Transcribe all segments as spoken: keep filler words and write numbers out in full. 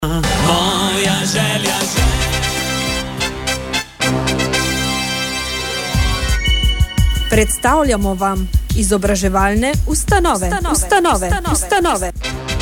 Moja želja, Predstavljamo vam izobraževalne ustanove. Ustanove. Ustanove. Ustanove. Ustanove.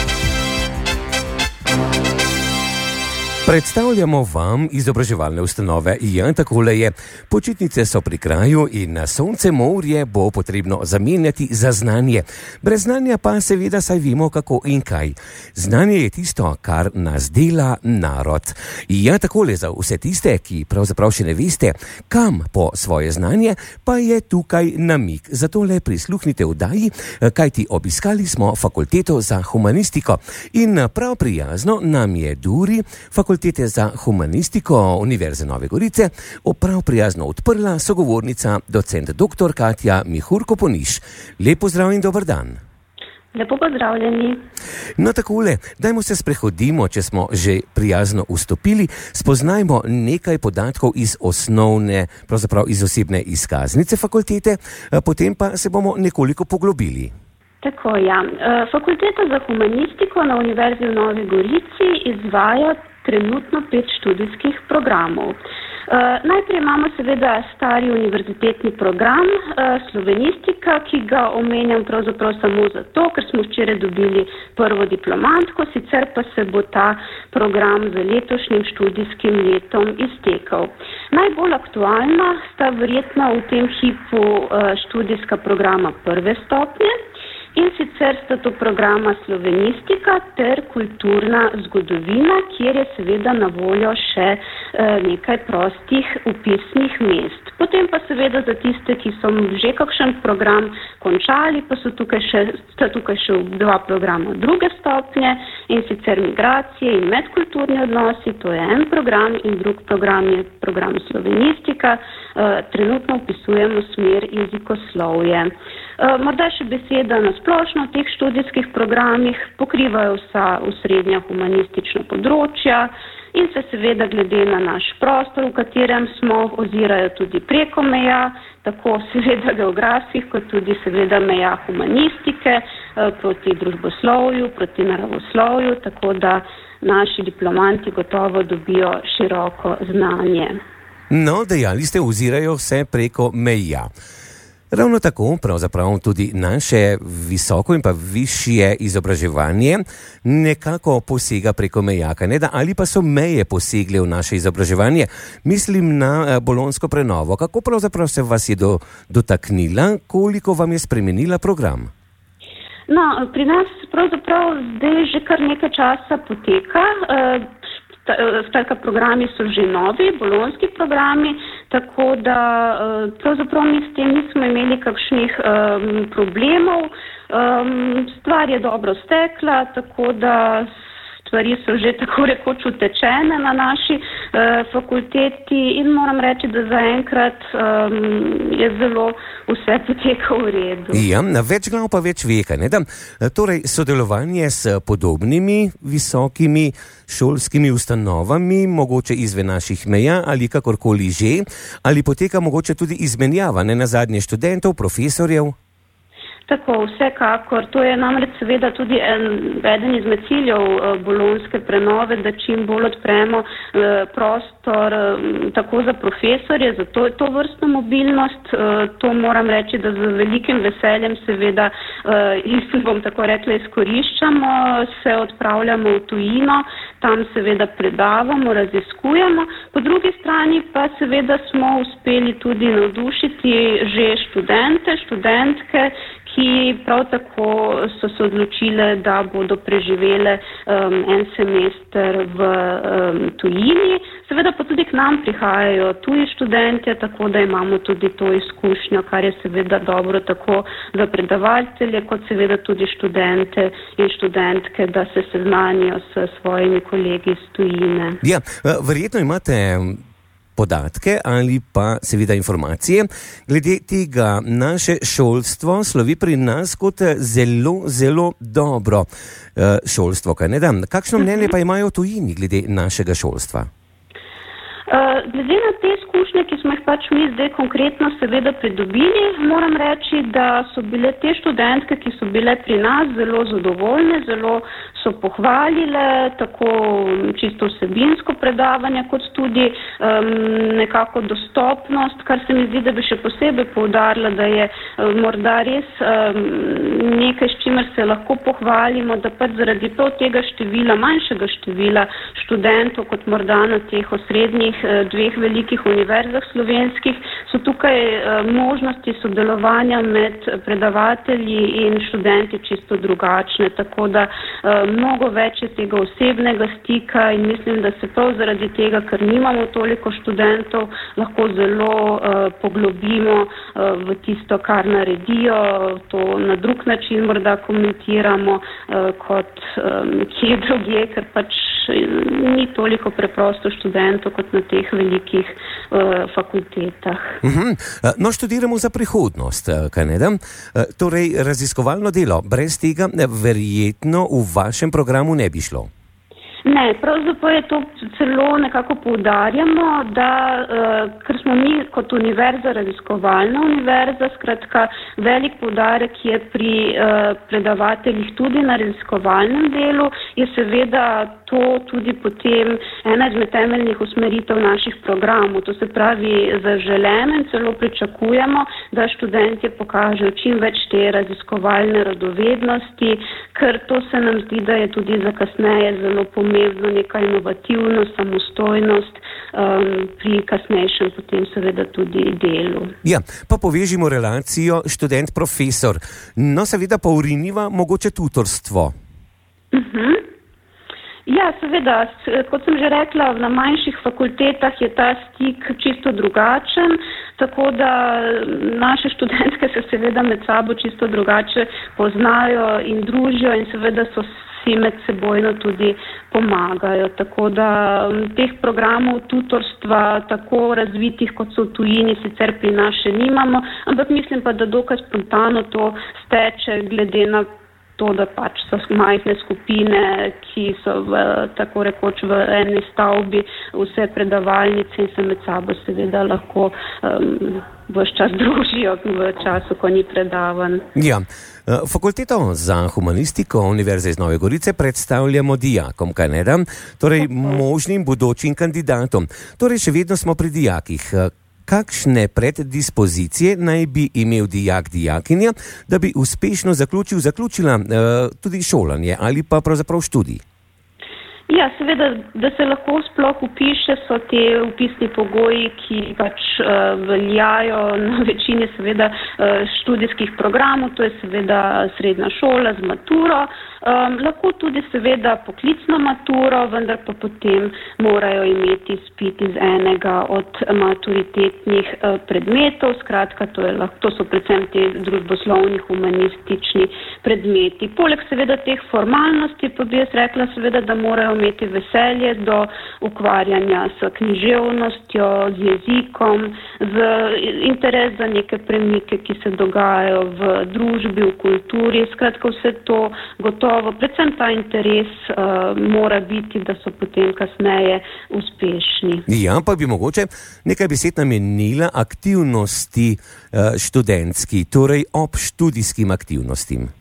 Predstavljamo vam izobraževalne ustanove. Ja, takole je. Počitnice so pri kraju in na sonce morje bo potrebno zamenjati za znanje. Brez znanja pa seveda saj vemo kako in kaj. Znanje je tisto, kar nas dela narod. Ja, takole za vse tiste, ki pravzaprav še ne veste, kam po svoje znanje, pa je tukaj namig. Zato le prisluhnite vdaji, kajti obiskali smo fakulteto za humanistiko. In prav prijazno nam je Duri, fakultete za humanistiko Univerze Nove Gorice, prav prijazno odprla sogovornica, docent doktor Katja Mihurko-Poniš. Lep pozdrav in dober dan. Lepo pozdravljeni. No takole, dajmo se sprehodimo, če smo že prijazno vstopili, spoznajmo nekaj podatkov iz osnovne, pravzaprav iz osebne izkaznice fakultete, potem pa se bomo nekoliko poglobili. Tako, ja. Fakulteta za humanistiko na Univerzi v Novi Gorici izvaja trenutno pet študijskih programov. Najprej imamo seveda stari univerzitetni program slovenistika, ki ga omenjam pravzaprav samo zato, ker smo včeraj dobili prvo diplomantko, sicer pa se bo ta program z letošnjim študijskim letom iztekal. Najbolj aktualna sta verjetno v tem hipu študijska programa prve stopnje, in sicer sta to programa slovenistika ter kulturna zgodovina, kjer je seveda na voljo še e, nekaj prostih upisnih mest. Potem pa seveda za tiste, ki so že kakšen program končali, pa so tukaj še, sta tukaj še dva programa druge stopnje, in sicer migracije in medkulturni odnosi, to je en program, in drug program je program slovenistika, e, trenutno upisujemo smer jezikoslovje. E, morda še beseda na splošno v teh študijskih programih, pokrivajo vsa osrednja humanistična področja in se seveda glede na naš prostor, v katerem smo, ozirajo tudi preko meja, tako seveda geografskih, kot tudi seveda meja humanistike, proti družboslovju, proti naravoslovju, tako da naši diplomanti gotovo dobijo široko znanje. No, dejali ste, ozirajo vse preko meja. Ravno tako, pravzaprav tudi naše visoko in pa višje izobraževanje nekako posega preko meja, ne da, ali pa so meje posegle v naše izobraževanje. Mislim na bolonjsko prenovo. Kako pravzaprav se vas je do, dotaknila, koliko vam je spremenila program? No, pri nas pravzaprav zdaj že kar nekaj časa poteka. Skratka, programi so že novi, bolonjski programi, tako da pravzaprav mi s tem nismo imeli kakšnih um, problemov. Um, stvar je dobro stekla, tako da stvari so že tako rekoč utečene na naši uh, fakulteti in moram reči, da zaenkrat um, je zelo vse poteka v redu. Ja, več glav pa več veka, ne da? Torej, sodelovanje s podobnimi visokimi šolskimi ustanovami, mogoče izven naših meja ali kakorkoli že, ali poteka mogoče tudi izmenjava, ne nazadnje študentov, profesorjev? Tako, vsekakor. To je namreč seveda tudi en, eden izmed ciljev uh, bolonjske prenove, da čim bolj odpremo uh, prostor uh, tako za profesorje, za to, to vrstno mobilnost. Uh, to moram reči, da z velikim veseljem seveda, uh, bom tako rekla, izkoriščamo, se odpravljamo v tujino, tam seveda predavamo, raziskujemo. Po drugi strani pa seveda smo uspeli tudi navdušiti že študente, študentke, ki prav tako so se odločile, da bodo preživele um, en semester v um, tujini. Seveda pa tudi k nam prihajajo tuji študentje, tako da imamo tudi to izkušnjo, kar je seveda dobro tako za predavalcelje, kot seveda tudi študente in študentke, da se seznanijo s svojimi kolegi iz tujine. Ja, verjetno imate podatke ali pa seveda informacije. Glede tega naše šolstvo slovi pri nas kot zelo, zelo dobro šolstvo, kaj ne da? Kakšno mnenje pa imajo tujini glede našega šolstva? Glede na te izkušnje, ki smo jih pač mi zdaj konkretno seveda pridobili, moram reči, da so bile te študentke, ki so bile pri nas, zelo zadovoljne, zelo so pohvalile tako čisto vsebinsko predavanje, kot tudi um, nekako dostopnost, kar se mi zdi, da bi še posebej poudarila, da je um, morda res um, nekaj, s čimer se lahko pohvalimo, da pač zaradi prav tega števila, manjšega števila študentov, kot morda na teh osrednjih dveh velikih univerzah slovenskih, so tukaj možnosti sodelovanja med predavatelji in študenti čisto drugačne, tako da mnogo več je tega osebnega stika in mislim, da se prav zaradi tega, ker nimamo toliko študentov, lahko zelo poglobimo v tisto, kar naredijo, to na drug način morda komentiramo kot kje drugje, ker pač ni toliko preprosto študentov kot na teh velikih uh, fakultetah. Uh-huh. No, študiramo za prihodnost, kaj ne da? Torej, raziskovalno delo, brez tega verjetno v vašem programu ne bi šlo. Ne, pravzaprav je to celo nekako poudarjamo, da uh, ker smo mi kot univerza, raziskovalna univerza, skratka velik poudarek je pri uh, predavateljih tudi na raziskovalnem delu, je seveda to tudi potem ena izmed temeljnih usmeritev naših programov. To se pravi zaželeno in celo pričakujemo, da študentje pokažejo čim več te raziskovalne radovednosti, ker to se nam zdi, da je tudi za kasneje zelo pomembno neka inovativnost, samostojnost um, pri kasnejšem potem seveda tudi delu. Ja, pa povežimo relacijo študent-profesor. No, seveda pa uriniva mogoče tutorstvo. Uh-huh. Ja, seveda, kot sem že rekla, na manjših fakultetah je ta stik čisto drugačen, tako da naše študentke se seveda med sabo čisto drugače poznajo in družijo in seveda so vsi med sebojno tudi pomagajo. Tako da teh programov tutorstva tako razvitih, kot so v tujini, sicer pri nas še nimamo, ampak mislim pa, da dokaj spontano to steče glede na to, da pač so majhne skupine, ki so v, tako rekoč v eni stavbi, vse predavalnice in se med sabo seveda lahko um, ves čas družijo v času, ko ni predavan. Ja, Fakulteto za humanistiko Univerze iz Nove Gorice predstavljamo dijakom, kaj ne da? Torej možnim bodočim kandidatom. Torej še vedno smo pri dijakih. Kakšne preddispozicije naj bi imel dijak, dijakinja, da bi uspešno zaključil, zaključila uh, tudi šolanje ali pa pravzaprav študij? Ja, seveda, da se lahko sploh upiše, so te upisni pogoji, ki pač uh, veljajo na večini seveda uh, študijskih programov, to je seveda srednja šola z maturo, um, lahko tudi seveda poklicno maturo, vendar pa potem morajo imeti izpit iz enega od maturitetnih uh, predmetov, skratka, to, je, to so predvsem te družboslovni, humanistični predmeti. Poleg seveda teh formalnosti pa bi jaz rekla seveda, da morajo imeti veselje do ukvarjanja s književnostjo, z jezikom, z interes za neke premike, ki se dogajajo v družbi, v kulturi. Skratka, vse to gotovo, predvsem ta interes uh, mora biti, da so potem kasneje uspešni. Ja, pa bi mogoče nekaj besed namenila aktivnosti uh, študentski, torej ob študijskim aktivnostim.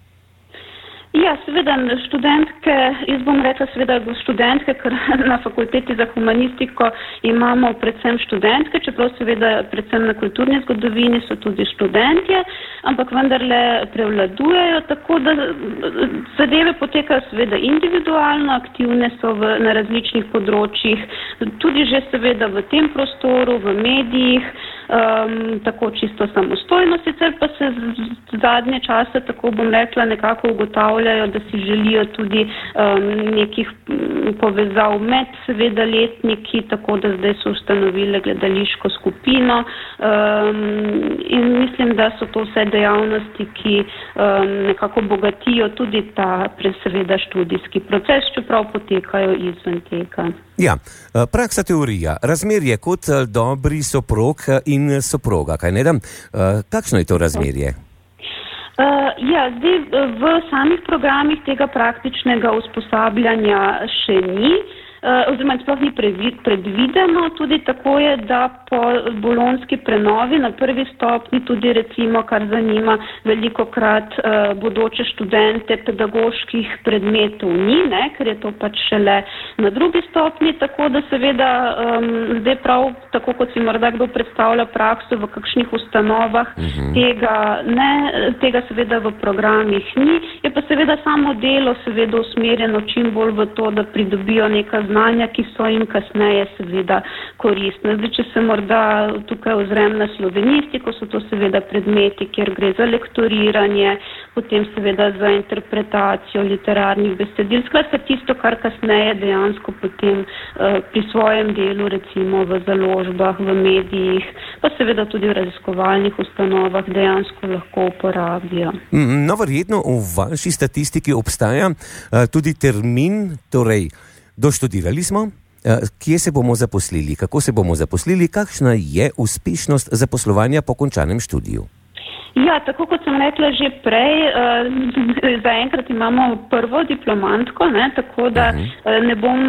Ja, seveda študentke, jaz bom rekla seveda študentke, ker na fakulteti za humanistiko imamo predvsem študentke, čeprav seveda predvsem na kulturni zgodovini so tudi študentje, ampak vendarle prevladujejo, tako da zadeve potekajo seveda individualno, aktivne so v, na različnih področjih, tudi že seveda v tem prostoru, v medijih, um, tako čisto samostojno, sicer pa se z, z zadnje čase, tako bom rekla, nekako ugotavljajo, da si želijo tudi um, nekih povezav med seveda letniki, tako da zdaj so ustanovile gledališko skupino um, in mislim, da so to vse dejavnosti, ki um, nekako bogatijo tudi ta seveda študijski proces, čeprav potekajo izven tega. Ja, praksa teorija, razmerje kot dobri soprog in soproga, kaj ne da? Kakšno je to razmerje? Uh, ja, zdaj v samih programih tega praktičnega usposabljanja še ni. oziroma sploh ni predvideno. Tudi tako je, da po bolonjski prenovi na prvi stopni tudi recimo, kar zanima velikokrat bodoče študente pedagoških predmetov ni, ne, ker je to pač šele na drugi stopni, tako da seveda um, zdaj prav, tako kot si morda kdo predstavlja prakso v kakšnih ustanovah, uh-huh. tega, ne, tega seveda v programih ni, je pa seveda samo delo seveda usmerjeno čim bolj v to, da pridobijo neka znanja, ki so jim kasneje seveda koristne. Zdaj, če se morda tukaj ozrem na slovenistiko, so to seveda predmeti, kjer gre za lektoriranje, potem seveda za interpretacijo literarnih besedil, skratka tisto, kar kasneje dejansko potem uh, pri svojem delu, recimo v založbah, v medijih, pa seveda tudi v raziskovalnih ustanovah dejansko lahko uporabijo. No, verjetno v vaši statistiki obstaja uh, tudi termin, torej doštudirali smo, uh, kje se bomo zaposlili, kako se bomo zaposlili, kakšna je uspešnost zaposlovanja po končanem študiju? Ja, tako kot sem rekla že prej, uh, zaenkrat imamo prvo diplomantko, ne, tako da uh, ne bom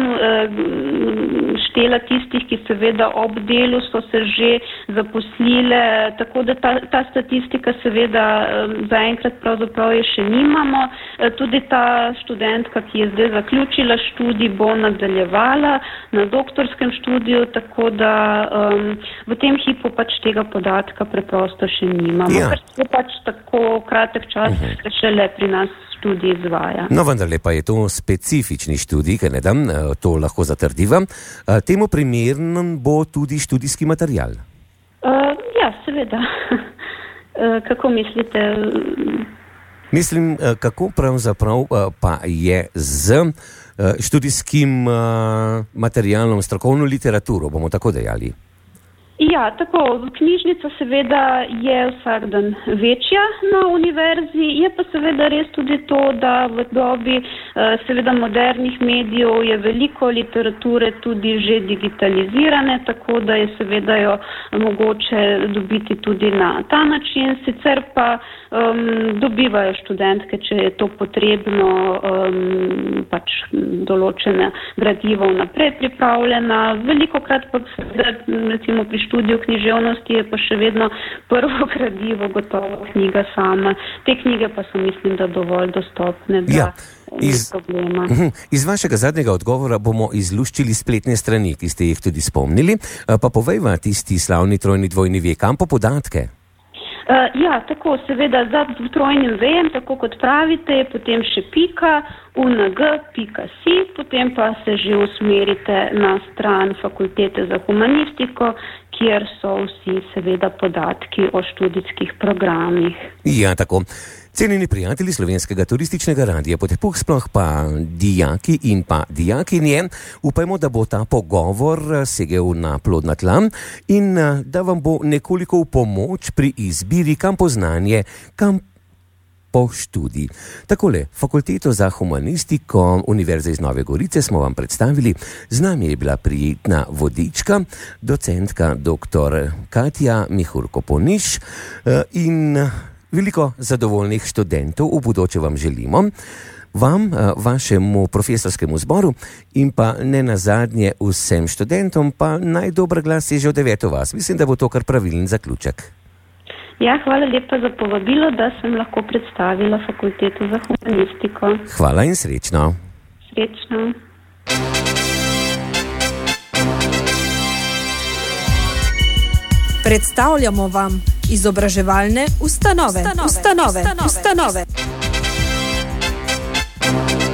uh, štela tistih, ki seveda ob delu so se že zaposlile, tako da ta, ta statistika seveda uh, zaenkrat pravzaprav je še nimamo. Uh, tudi ta študentka, ki je zdaj zaključila študij, bo nadaljevala na doktorskem študiju, tako da um, v tem hipu pač tega podatka preprosto še nimamo. Ja. Je pač tako kratek čas, uh-huh. da šele pri nas študij izvaja. No, vendarle pa je to specifični študij, ker ne dam, to lahko zatrdivam. Temu primeren bo tudi študijski material? Uh, ja, seveda. uh, kako mislite? Mislim, kako pravzaprav pa je z študijskim materialom, strokovno literaturo, bomo tako dejali? Ja, tako, knjižnica seveda je vsak dan večja na univerzi, je pa seveda res tudi to, da v dobi seveda modernih medijev je veliko literature tudi že digitalizirane, tako da je seveda jo mogoče dobiti tudi na ta način. Sicer pa um, dobivajo študentke, če je to potrebno, um, pač določene gradivo naprej pripravljena. Velikokrat pa seveda, recimo pri študiju književnosti je pa še vedno prvo gradivo, gotovo knjiga sama. Te knjige pa so, mislim, da dovolj dostopne, da ja, iz, problema. Iz vašega zadnjega odgovora bomo izluščili spletne strani, ki ste jih tudi spomnili, pa povejva tisti slavni trojni dvojni ve, kam po podatke? Uh, ja, tako, seveda za trojnim vejem, tako kot pravite, je potem še pika, ung pika si, potem pa se že usmerite na stran Fakultete za humanistiko, kjer so vsi seveda podatki o študijskih programih. Ja, tako. Cenjeni prijatelji Slovenskega turističnega radia Potepuh, sploh pa dijaki in pa dijakinje, upajmo, da bo ta pogovor segel na plodna tla in da vam bo nekoliko v pomoč pri izbiri, kam po znanje, kam po študij. Takole, Fakulteto za humanistiko Univerze iz Nove Gorice smo vam predstavili. Z nami je bila prijetna vodička, docentka doktor Katja Mihurko-Poniš in veliko zadovoljnih študentov v bodoče vam želimo, vam, vašemu profesorskemu zboru in pa ne nazadnje vsem študentom, pa naj dober glas seže v deveto vas. Mislim, da bo to kar pravilen zaključek. Ja, hvala lepa za povabilo, da sem lahko predstavila Fakulteto za humanistiko. Hvala in srečno. Srečno. Predstavljamo vam izobraževalne ustanove. Ustanove. Ustanove. Ustanove.